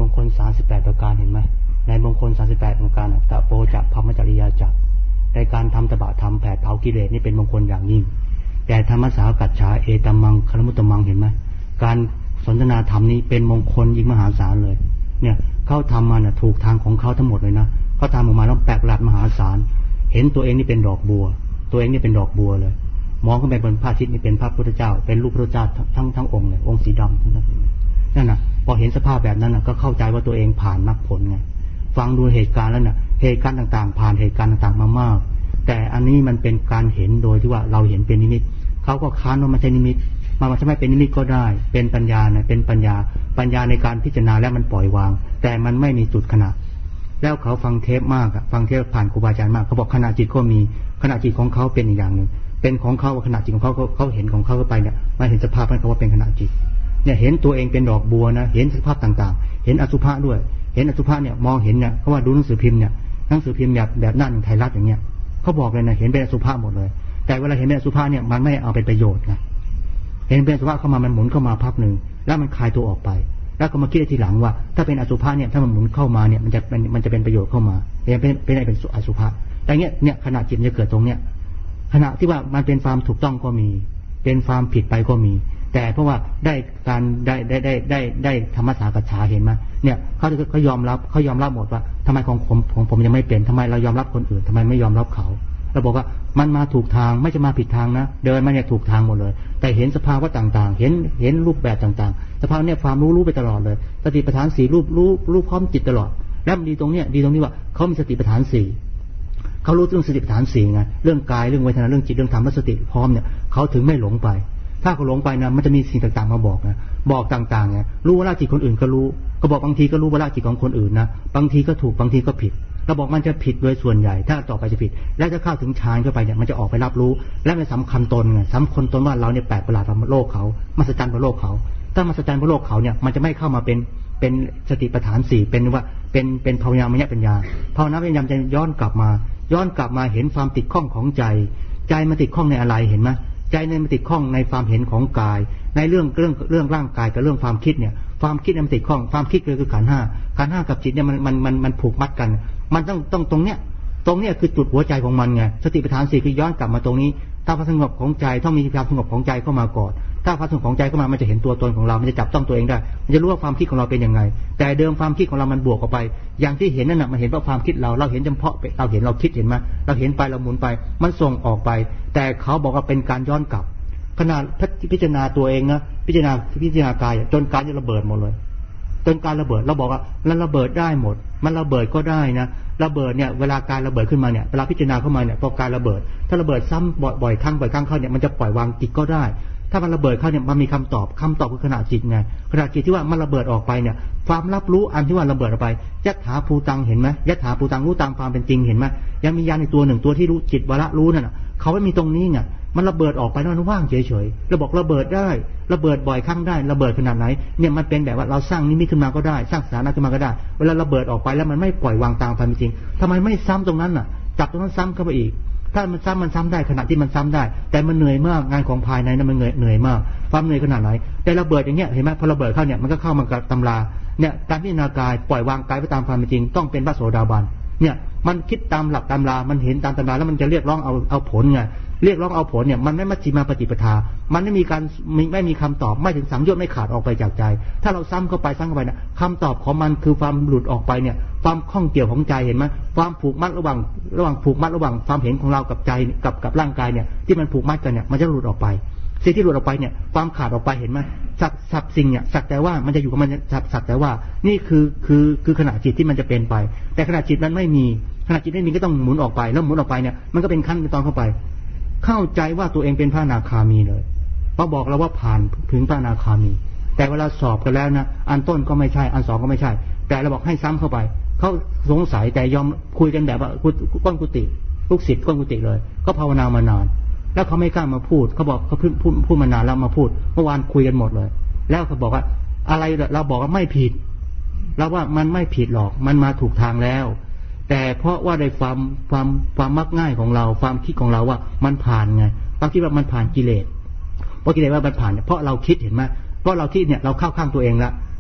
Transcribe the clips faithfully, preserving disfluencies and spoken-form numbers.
งคลสามสิบแปดประการเห็นไหมในมงคลสามสิบแปดประการตะโปจักพรหมจริยาจักในการทำตบะธรรมแผดเผากิเลสนี่เป็นมงคลอย่างยิ่งแต่ธรรมสากัจฉาเอตัมมังคลมุตตมังเห็นไหมการสนทนาธรรมนี้เป็นมงคลยิ่งมหาศาลเลยเนี่ยเขาทำมาเนี่ยถูกทางของเขาทั้งหมดเลยนะเขาทำออกมาแล้วแปลกประหลาดมหาศาลเห็นตัวเองนี่เป็นดอกบัวตัวเองนี่เป็นดอกบัวเลยมองขึ้นไปบนพระอาทิตย์นี่เป็นพระพุทธเจ้าเป็นรูปพระเจ้าทั้งทั้งองค์เลยองค์สีดำทั้งนั้นนั่นน่ะพอเห็นสภาพแบบนั้นน่ะก็เข้าใจว่าตัวเองผ่านมรรคผลไงฟังดูเหตุการณ์แล้วน่ะเหตุการณ์ต่างๆผ่านเหตุการณ์ต่างๆมามากแต่อันนี้มันเป็นการเห็นโดยที่ว่าเราเห็นเป็นนิมิตเขาก็ค้านว่ามันใช่นิมิตมันมันจะไม่เป็นนิมิตก็ได้เป็นปัญญานะเป็นปัญญาปัญญาในการพิจารณาแล้วมันปล่อยวางแต่มันไม่มีจุดขณะแล้วเขาฟังเทปมากอะฟังเทปผ่านครูบาอาจารย์มากเขาบอกขณะจิตก็มีขณะจิตของเขาเป็นอีกอย่างหนึ่งเป็นของเขาขณะจิตของเขาเขาเห็นของเขาเข้าไปเนี่ยมาเห็นสภาพนั้นเขาว่าเป็นขณะจิตเนี่ยเห็นตัวเองเป็นดอกบัวนะเห็นสภาพต่างๆเห็นอสุภะด้วยเห็นอสุภะเนี่ยมองเห็นเนี่ยเขาว่าดูหนังสือพิมพ์เนี่ยหนังสือพิมพ์แบบแบบหน้าหนึ่งไทยรัฐอย่างเงี้ยเขาบอกเลยนะเห็นเป็นอสุภะหมดเลยแต่เวลาเห็นเป็นอสุภะเนี่ยมันไม่เอาเป็นประโยชน์นะเห็นเป็นอสุภะเข้ามามันหมุนเข้ามาพักหนึ่งแล้วมันคลายตัวออกไปแล้วก็มาคิดทีหลังว่าถ้าเป็นอสุภะเนี่ยถ้ามันหมุนเข้ามาเนี่ยมันจะเป็นมันจะเป็นประโยชน์เข้ามาเป็นเป็นเป็นเป็นอสุภะแต่เนี้ยเนี่ยขณะจิตจะเกิดตรงเนี้ยขณะที่ว่ามันเป็นความถูกต้องก็มีเป็นความผิดไปก็มีแต่เพราะว่าได้การได้ได้ได้ได้ได้ธรรมสากัจฉาเห็นไหมเนี่ยเขาเขายอมรับเขายอมรับหมดว่าทำไมของผมของผมยังไม่เป็นทำไมเรายอมรับคนอื่นทำไมไม่ยอมรับเขาเราบอกว่ามันมาถูกทางไม่จะมาผิดทางนะเดินมาเนี่ยถูกทางหมดเลยแต่เห็นสภาวะต่างๆเห็นเห็นรูปแบบต่างๆสภาวะเนี่ยความรู้รู้ไปตลอดเลยสติปัฏฐานสี่รูปรู้รู้พร้อมจิตตลอดแล้วมันดีตรงเนี้ยดีตรงที่ว่าเขามีสติปัฏฐานสี่เขารู้เรื่องสติปัฏฐานสี่ไงเรื่องกายเรื่องเวทนาเรื่องจิตเรื่องธรรมและสติพร้อมเนี่ยเขาถึงไม่หลงไปถ้าเขาหลงไปนะมันจะมีสิ่งต่างๆมาบอกนะบอกต่างๆไงรู้ว่าละจิตคนอื่นก็รู้ก็บอกบางทีก็รู้ว่าละจิตของคนอื่นนะบางทีก็ถูกบางทีก็ผิดเราบอกมันจะผิดโดยส่วนใหญ่ถ้าต่อไปจะผิดแล้วจะเข้าถึงฌานเข้าไปเนี่ยมันจะออกไปรับรู้และมันสำคัญตนไงสำคัญตนว่าเราเนี่ยแปลกประหลาดกว่าโลกเขามหัศจรรย์กว่าโลกเขาถ้ามหัศจรรย์กว่าโลกเขาเนี่ยมันจะไม่เข้ามาเป็นเป็นสติปัฏฐานสี่เป็นว่าเป็นเป็นภาวนามยปัญญาภาวนาปัญญาจะย้อนกลับมาย้อนกลับมาเห็นความติดข้องของใจใจมันติดข้องในอะไรเห็นไหมใจในมันติดข้องในความเห็นของกายในเรื่องเรื่องเรื่องร่างกายกับเรื่องความคิดเนี่ยความคิดมันติดข้องความคิดคือขันธ์ห้าขันธ์ห้ากับจิตเนี่ยมันมันมันมันผูกมัดกันมันต้องต้องตรงเนี้ยตรงเนี้ยคือจุดหัวใจของมันไงสติปัฏฐานสี่คือย้อนกลับมาตรงนี้ถ้าความสงบของใจต้องมีความสงบของใจเข้ามาก่อนถ้าความสงบของใจเข้ามามันจะเห็นตัวตนของเรามันจะจับต้องตัวเองได้มันจะรู้ว่าความคิดของเราเป็นยังไงแต่เดิมความคิดของเรามันบวกออกไปอย่างที่เห็นนั่นน่ะมันเห็นว่าความคิดเราเราเห็นเฉพาะเราเห็นเราคิดเห็นไหมเราเห็นไปเราหมุนไปมันส่งออกไปแต่เขาบอกว่าเป็นการย้อนกลับขนาดพิจารณาตัวเองนะพิจารณาพิจารณากายจนการจะระเบิดหมดเลยจนการระเบิดเราบอกว่ามันระเบิดได้หมดมันระเบิดก็ได้นะระเบิดเนี่ยเวลาการระเบิดขึ้นมาเนี่ยเวลาพิจารณาเข้ามาเนี่ยพอการระเบิดถ้าระเบิดซ้ำบ่อยๆครั้งบ่อยครั้งเข้าเนี่ยมันจะปล่อยวางจิตก็ได้ถ้ามันระเบิดเข้าเนี่ยมันมีคำตอบคำตอบคือขณะจิตไงขณะจิตที่ว่ามันระเบิดออกไปเนี่ยความรับรู้อันที่ว่าระเบิดออกไปยัตถาภูตังเห็นไหมยัตถาภูตังรู้ตามความเป็นจริงเห็นไหมยังมีญาณในตัวหนึ่งตัวที่รู้จิตวาระรู้นั่นน่ะเขาไม่มีตรงนี้ไงมันระเบิดออกไปแล้วมันว่างเฉยๆเราบอกระเบิดได้ระเบิดบ่อยครั้งได้ระเบิดขนาดไหนเนี่ยมันเป็นแบบว่าเราสร้างนิมิตขึ้นมาก็ได้สร้างสถานะขึ้นมาก็ได้เวลาระเบิดออกไปแล้วมันไม่ปล่อยวางตามความเป็นจริงทำไมไม่ซ้ำตรงนั้นน่ะจับตรงนั้นซ้ำเข้าไปอีกถ้ามันซ้ำมันซ้ำได้ขณะที่มันซ้ำได้แต่มันเหนื่อยมากงานของภายในนั้นมันเหนื่อยเหนื่อยมากความเหนื่อยขนาดไหนแต่ระเบิดอย่างเงี้ยเห็นไหมพอระเบิดเข้าเนี่ยมันก็เข้ามากับตำราเนี่ยการพิจารณากายปล่อยวางกายไปตามความเป็นจริงต้องเป็นพระโสดาบันเนี่ยมันคิดตามหลักตำรามันเห็นตามตำราแล้วมันจะเรียกร้องเอาเอาผลไงเรียกร้องเอาผลเนี่ยมันไม่มัชฌิมาปฏิปทามันไม่มีการไม่มีคำตอบไม่ถึงสังโยชน์ไม่ขาดออกไปจากใจถ้าเราซ้ำเข้าไปซ้ำเข้าไปนะคำตอบของมันคือความหลุดออกไปเนี่ยความข้องเกี่ยวของใจเห็นไหมความผูกมัดระหว่างระหว่างผูกมัดระหว่างความเห็นของเรากับใจกับกับร่างกายเนี่ยที่มันผูกมัดกันเนี่ยมันจะหลุดออกไปสิ่งที่หลุดออกไปเนี่ยความขาดออกไปเห็นไหมสักสักสิ่งเนี่ยสักแต่ว่ามันจะอยู่กับมันสักสักแต่ว่านี่คือคือคือขณะจิตที่มันจะเป็นไปแต่ขณะจิตมันไม่มีขณะจิตไม่มีก็ต้องหมุนออกไปแล้วหมุนออกไปเนี่ยมันก็เป็นขั้นเป็นตอนเข้าไปเข้าใจว่าตัวเองเป็นพระอนาคามีเลยเพราะบอกเราว่าผ่านถึงพระอนาคามีแต่เวลาสอบกันแล้วนะอันต้นก็ไม่ใช่อันสองก็ไม่ใช่แต่เราบอกให้ซ้ำเข้าไปเขาสงสัยแต่ยอมคุยกันแบบว่าก้นกุฏิลูกศิษย์ก้นกุฏิเลยก็ภาวนามานานแล้วเขาไม่กล้ามาพูดเขาบอกเขาพูดพูดพูดมานานแล้วมาพูดเมื่อวานคุยกันหมดเลยแล้วเขาบอกว่าอะไรเราบอกว่าไม่ผิดเราว่ามันไม่ผิดหรอกมันมาถูกทางแล้วแต่เพราะว่าในความความความมักง่ายของเราความคิดของเราว่ามันผ่านไงความคิดว่ามันผ่านกิเลสเพราะกิเลสว่ามันผ่านเพราะเราคิดเห็นไหมเพราะเราคิดเนี่ยเราเข้าข้างตัวเองละถ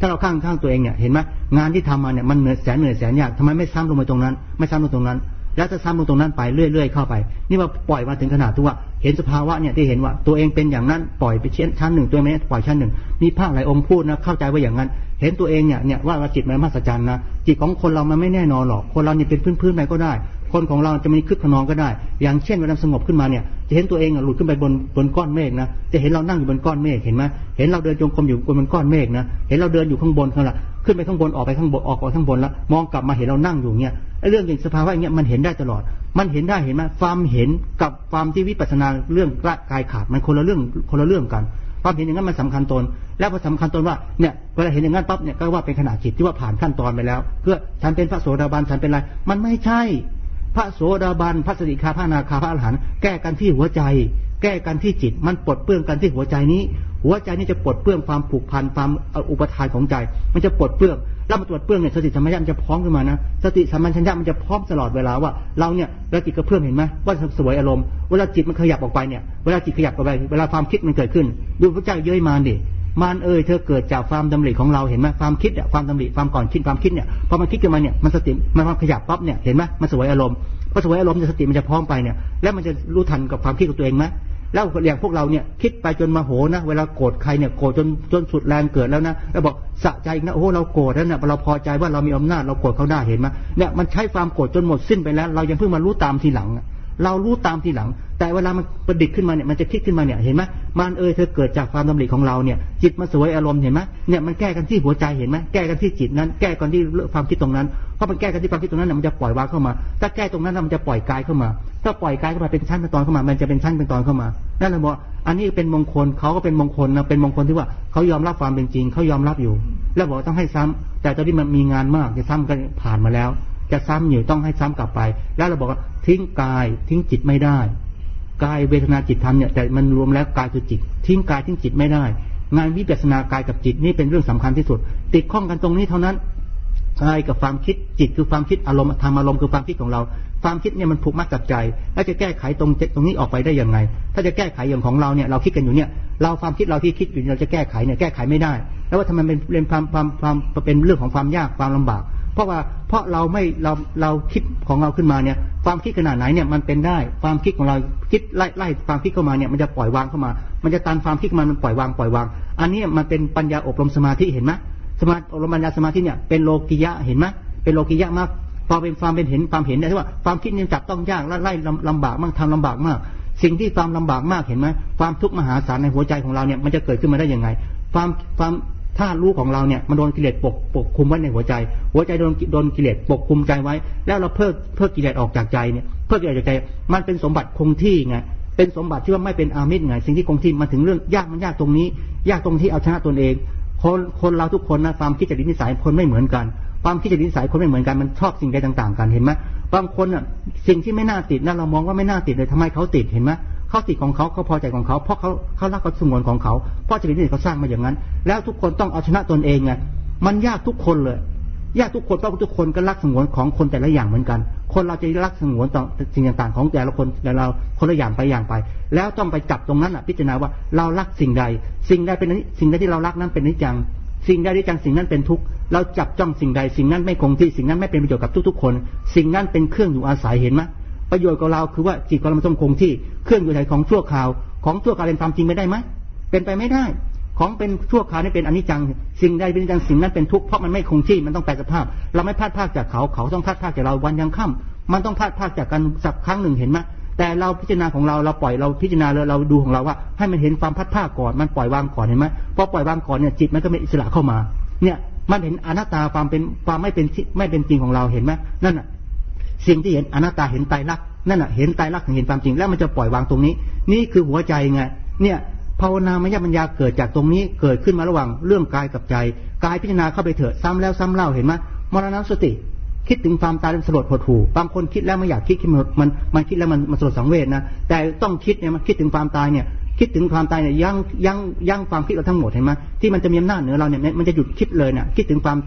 ถ้าเราข้างข้างตัวเองเนี่ยเห็นไหมงานที่ทำมาเนี่ยมันเหนื่อยแสนเหนื่อยแสนยากทำไมไม่ซ้ำลงไปตรงนั้นไม่ซ้ำลงตรงนั้นแล้วจะซ้ำลงตรงนั้นไปเรื่อยๆเข้าไปนี่ว่าปล่อยมาถึงขนาดที่ว่าเห็นสภาวะเนี่ยที่เห็นว่าตัวเองเป็นอย่างนั้นปล่อยไปชั้นหนึ่งตัวเองไม่ปล่อยชั้นหนึ่งมีพระหลายองค์พูดนะเข้าใจว่าอย่างนั้นเห็นตัวเองเนี่ยเนี่ยว่าจิตมันมหัศจรรย์นะจิตของคนเรามันไม่แน่นอนหรอกคนเราเนี่ยเป็นพื้นๆไปก็ได้คนของเราจะมีคึกขนองก็ได้อย่างเช่นเวลาสงบขึ้นมาเนี่ยจะเห็นตัวเองหลุดขึ้นไปบนบนก้อนเมฆนะจะเห็นเรานั่งอยู่บนก้อนเมฆเห็นไหมเห็นเราเดินจงกรมอยู่บนก้อนเมฆนะเห็นเราเดินอยู่ข้างบนเขาละขึ้นไปข้างบนออกไปข้างบนออกไปข้างบนแล้วมองกลับมาเห็นเรานั่งอยู่เนี่ยไอ้เรื่องอย่างสภาวะอย่างเงี้ยมันเห็นได้ตลอดมันเห็นได้เห็นไหมความเห็นกับความที่วิปัสสนาเรื่องกายขาดมันคนละเรื่องคนละเรื่องกันความเห็นอย่างนั้นมันสำคัญตนแล้วพอสำคัญตนว่าเนี่ยเวลาเห็นอย่างนั้นปั๊บเนี่ยก็ว่าเป็นขณะจิตที่ว่าผ่านขั้นตอนไปแล้วเพื่อฉันเป็นพระโสดาบันฉันเป็นอะไรมันไม่ใช่พระโสดาบันพระสกิทาพระอนาคาพระอรหันต์แก้กันที่หัวใจแก้กันที่จิตมันปลดเปลื้องกันที่หัวใจนี้หัวใจนี้จะปลดเปลื้องความผูกพันความอุปทานของใจมันจะปลดเปลื้องแล้วมันตรวจเปลื้องเนี่ยสติสัมปชัญญะมันจะพร้อมขึ้นมานะสติสัมปชัญญะมันจะพร้อมตลอดเวลาว่าเราเนี่ยเวลาจิตกระเพื่อมเห็นไหมว่าสวยอารมณ์เวลาจิตมันขยับออกไปเนี่ยเวลาจิตขยับออกไปเวลาความคิดมันเกิดขึ้นดูพระเจ้าเย้ยมารดิมารเอ่ยเธอเกิดจากความดำริของเราเห็นไหมความคิดเนี่ยความดำริความก่อนคิดความคิดเนี่ยพอมันคิดขึ้นมาเนี่ยมันสติมันขยับปั๊บเนี่ยเห็นไหมมันสวยอารมณ์พอสวยอารมณ์สติมันจะพร้อมไปเนี่ยแล้วมันจะรู้ทันกับความคิดของตัวเองไหมแล้วอย่างพวกเราเนี่ยคิดไปจนมาโหนะเวลาโกรธใครเนี่ยโกรธจนจนสุดแรงเกิดแล้วนะแล้วบอกสะใจนะโอ้เราโกรธแล้วเนี่ยเราพอใจว่าเรามีอำนาจเราโกรธเขาได้เห็นไหมเนี่ยมันใช้ความโกรธจนหมดสิ้นไปแล้วเรายังเพิ่งมารู้ตามทีหลังเรารู้ตามทีหลังแต่เวลามันประดิษฐ์ขึ้นมาเนี่ยมันจะคิดขึ้นมาเนี่ยเห็นไหมมันเออเธอเกิดจากความดำริของเราเนี่ยจิตมาสวยอารมณ์เห็นไหมเนี่ยมันแก้กันที่หัวใจเห็นไหมแก้กันที่จิตนั้นแก้กันที่ความคิดตรงนั้นเพราะมันแก้กันที่ความคิดตรงนั้นมันจะปล่อยวางเข้ามาถ้าแก้ตรงนั้นมันจะปล่อยกายเข้ามาถ้าปล่อยกายเข้ามาเป็นชั้นเป็นตอนเข้ามามันจะเป็นชั้นเป็นตอนเข้ามานั่นแหละบอกอันนี้เป็นมงคลเขาก็เป็นมงคลนะเป็นมงคลที่ว่าเขายอมรับความเป็นจริงเขายอมรับอยู่แล้วบอกต้องให้ซ้ำแต่ตอนนี้มันมีงานมากจะซ้ำกันผ่านมาแล้วจะซ้ำอยู่ต้องให้ซ้ำกลับไปแล้วเราบอกว่าทิ้งกายทิ้งจิตไม่ได้กายเวทนาจิตธรรมเนี่ยแต่มันรวมแล้วกายคือจิตทิ้งกายทิ้งจิตไม่ได้งานวิปัสสนากายกับจิตนี่เป็นเรื่องสำคัญที่สุดติดข้องกันตรงนี้เท่านั้นกายกับความคิดจิตคือความคิดอารมณ์ธรรมอารมณ์คือความคิดของเราความคิดเนี่ยมันผูกมัดกับใจแล้วจะแก้ไขตรงตรงนี้ออกไปได้ยังไงถ้าจะแก้ไขอย่างของเราเนี่ยเราคิดกันอยู่เนี่ยเราความคิดเราที่คิดอยู่เราจะแก้ไขเนี่ยแก้ไขไม่ได้แล้วว่าทำไมเป็นเป็นความความความเป็นเรื่องของความยากความลำบากเพราะว่าเพราะเราไม่เราเราคิดของเราขึ้นมาเนี่ยความคิดขนาดไหนเนี่ยมันเป็นได้ความคิดของเราคิดไล่ไล่ความคิดเข้ามาเนี่ยมันจะปล่อยวางเข้ามามันจะตันความคิดมันมันปล่อยวางปล่อยวางอันนี้มันเป็นปัญญาอบรมสมาธิเห็นไหมสมาอบรมปัญญาสมาธิเนี่ยเป็นโลกิยะเห็นไหมเป็นโลกิยะมากพอเป็นความเป็นเห็นความเห็นได้ที่ว่าความคิดเนี่ยจับต้องยากและไล่ลำบากมากทำลำบากมากสิ่งที่ความลำบากมากเห็นไหมความทุกข์มหาศาลในหัวใจของเราเนี่ยมันจะเกิดขึ้นมาได้ยังไงความความถ้ารู้ของเราเนี่ยมันโดนกิเลสปกปกคุมไว้ในหัวใจหัวใจโดนโดนกิเลสปกคุมใจไว้แล้วเราเพิกเพิกกิเลสออกจากใจเนี่ยเพิกกิเลสจากใจมันเป็นสมบัติคงที่ไงเป็นสมบัติที่ว่าไม่เป็นอามิตรไงสิ่งที่คงที่มาถึงเรื่องยากมันยากตรงนี้ยากตรงที่เอาชนะตนเองคนคนเราทุกคนนะความคิดจริตนิสัยคนไม่เหมือนกันความคิดจริตนิสัยคนไม่เหมือนกันมันชอบสิ่งใดต่างๆกันเห็นไหมบางคนอ่ะสิ่งที่ไม่น่าติดนั่นเรามองว่าไม่น่าติดเลยทำไมเขาติดเห็นไหมเขาติดของเขาเขาพอใจของเขาเพราะเขาเขารักเขาสงวนของเขาเพราะจริตนิสัยเขาสร้างมาอย่างนั้นแล้วทุกคนต้องเอาชนะตนเองไงมันยากทุกคนเลยยากทุกคนเพราะทุกคนก็รักสงวนของคนแต่ละอย่างเหมือนกันคนเราจะรักสงวนต่อสิ่งต่างๆของแต่ละคนแต่เราคนละอย่างไปอย่างไปแล้วต้องไปจับตรงนั้นอ่ะพิจารณาว่าเรารักสิ่งใดสิ่งใดเป็นสิ่งใดที่เรารักนั้นเป็นนิจจังสิ่งใดที่จังสิ่งนั้นเป็นทุกข์เราจับจ้องสิ่งใดสิ่งนั้นไม่คงที่สิ่งนั้นไม่เป็นประโยชน์กับทุกๆคนสิ่งนั้นเป็นเครื่องอยู่อาศัยเห็นไหมประโยชน์ของเราคือว่าจิตของเรามันต้องคงที่เครื่องอยู่อาศัยของชั่วคราวของชั่วคราวเป็นความจริงไม่ได้ไหมเป็นไปไม่ได้ของเป็นชั่วคราวนี่เป็นอนิจจังสิ่งใดเป็นอนิจจังสิ่งนั้นเป็นทุกข์เพราะมันไม่คงที่มันต้องแปรสภาพเราไม่พลาดพลาดจากเขาเขาต้องพลาดพลาดจากเราวันยังค่ำมันต้องพลาดพลาดจากกันสักครั้งหนึ่งเห็นไหมแต่เราพิจารณาของเราเราปล่อยเราพิจารณาเราเราดูของเราว่าให้มันเห็นความพลาดพลาดก่อนมันปล่อยวางก่อนเห็นไหมพอปล่อยวางก่อนเนี่ยจิตมันก็เป็นอิสระเข้ามาเนี่ยมันเห็นอนัตตาความเป็นความไม่เป็นไม่เป็นจริงของเราเห็นไหมนั่นน่ะสิ่งที่เห็นอนัตตาเห็นไตรลักษณ์นั่นน่ะเห็นไตรลักษณ์เห็นความจริงแล้วมันจะปล่อยวางตรงนี้นี่คือหัวใจไงเนี่ยภาวนามยปัญญาเกิดจากตรงนี้เกิดขึ้นมาระหว่างเรื่องกายกับใจกายพิจารณาเข้าไปเถอะซ้ำแล้วซ้ำเล่าเห็นไหมมรณสติคิดถึงความตายมันสลดหดหู่บางคนคิดแล้วไม่อยากคิดคิดมันมันคิดแล้วมันมันสลดสังเวชนะแต่ต้องคิดเนี่ยมันคิดถึงความตายเนี่ยคิดถึงความตายเนี่ยยังยังยังความคิดเราทั้งหมดเห็นไหมที่มันจะมีอำนาจเหนือเราเนี่ยมันจะหยุดคิดเลยเนี่ยคิดถึงความตาย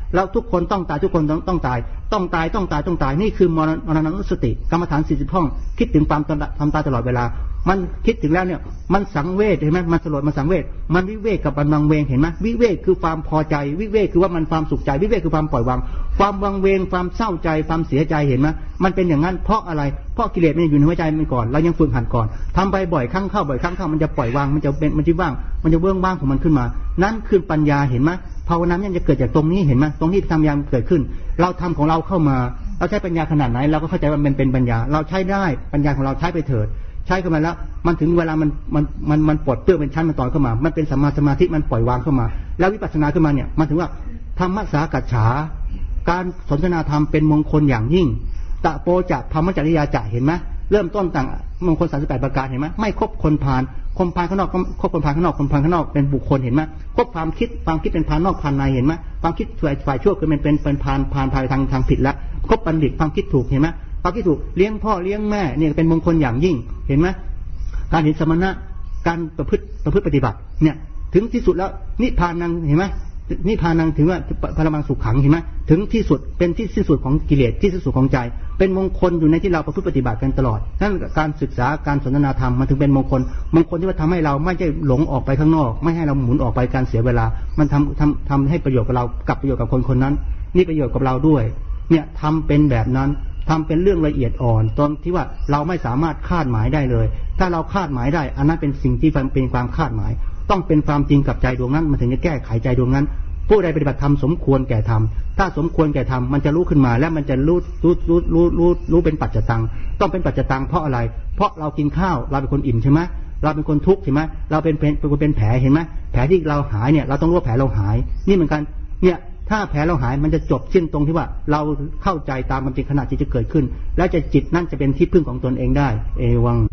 แล้วทุกคนต้องตายทุกคนต้องต้องตายต้องตายต้องตายต้องตายนี่คือมรณานุสติกรรมฐานสี่สิบห้องคิดถึงความทำตายตลอดเวลามันคิดถึงแล้วเนี่ยมันสังเวชเห็นไหมมันสลดมันสังเวชมันวิเวกกับมันวังเวงเห็นไหมวิเวกคือความพอใจวิเวกคือว่ามันความสุขใจวิเวกคือความปล่อยวางความวังเวงความเศร้าใจความเสียใจเห็นไหมมันเป็นอย่างนั้นเพราะอะไรเพราะกิเลสมันอยู่ในหัวใจมันก่อนเรายังฝึกหัดก่อนทำไปบ่อยครั้งเข้าบ่อยครั้งเข้ามันจะปล่อยวางมันจะเป็นมันจะว่างมันจะเบื้องว่างของมันขึ้นมานั่นคือปัญญาเห็นไหมภาวนาเนี่ยจะเกิดจากตรงนี้เห็นไหมตรงนี้ทำยามเกิดขึ้นเราทำของเราเข้ามาเราใช้ปัญญาขนาดไหนเราก็เข้าใจว่ามันเป็นปัญญาเราใช้ได้ปัญญาของเราใช้ไปเถิดใช้เข้ามาแล้วมันถึงเวลามันมันมันมันปลดเปลื้องเป็นชั้นมันตอนเข้ามามันเป็นสัมมาสมาธิมันปล่อยวางเข้ามาแล้ววิปัสสนาขึ้นมาเนี่ยมันถึงว่าธรรมสากัจฉาการสนทนาธรรมเป็นมงคลอย่างยิ่งตะโปจะธรรมจริยาจะเห็นไหมเริ่มต้นต่างมงคลสามสิบแปดประการเห็นไหมไม่คบคนพาลคนพาลข้างนอกคบคนพาลข้างนอกคนพาลข้างนอกเป็นบุคคลเห็นไหมคบความคิดความคิดเป็นพาลนอกพาลในเห็นไหมความคิดฝ่ายฝ่ายชั่วคือมันเป็นเป็นพาลพาลพาลทางทางผิดแล้วคบบัณฑิตความคิดถูกเห็นไหมความคิดถูกเลี้ยงพ่อเลี้ยงแม่เนี่ยเป็นมงคลอย่างยิ่งเห็นไหมการเห็นสมณะการประพฤติประพฤติปฏิบัติเนี่ยถึงที่สุดแล้วนิพพานังเห็นไหมนิพพานังถึงว่าพระมังสุขขังเห็นไหมถึงที่สุดเป็นที่สิ้นสุดของกิเลสที่สิ้นสุดของใจเป็นมงคลอยู่ในที่เราประพฤติปฏิบัติกันตลอดนั่นการศึกษาการสนทนาธรรมมันถึงเป็นมงคลมงคลที่ว่าทำให้เราไม่ใช่หลงออกไปข้างนอกไม่ให้เราหมุนออกไปการเสียเวลามันทำทำทำให้ประโยชน์กับเรากับประโยชน์กับคนคนนั้นนี่ประโยชน์กับเราด้วยเนี่ยทำเป็นแบบนั้นทำเป็นเรื่องละเอียดอ่อนตอนที่ว่าเราไม่สามารถคาดหมายได้เลยถ้าเราคาดหมายได้อันนั้นเป็นสิ่งที่เป็นความคาดหมายต้องเป็นความจริงกับใจดวงนั้นมันถึงจะแก้ไขใจดวงนั้นผู้ใดปฏิบัติธรรมสมควรแก่ธรรมถ้าสมควรแก่ธรรมมันจะรู้ขึ้นมาและมันจะรู้รู้รู้รู้รู้รู้เป็นปัจจตังต้องเป็นปัจจตังเพราะอะไรเพราะเรากินข้าวเราเป็นคนอิ่มใช่ไหมเราเป็นคนทุกข์ใช่ไหมเราเป็นเป็นเป็นคนเป็นแผลเห็นไหมแผลที่เราหายเนี่ยเราต้องรู้ว่าแผลเราหายนี่เหมือนกันเนี่ยถ้าแผลเราหายมันจะจบสิ้นตรงที่ว่าเราเข้าใจตามความจริงขณะที่จะเกิดขึ้นแล้วจะจิตนั่นจะเป็นที่พึ่งของตนเองได้เอวัง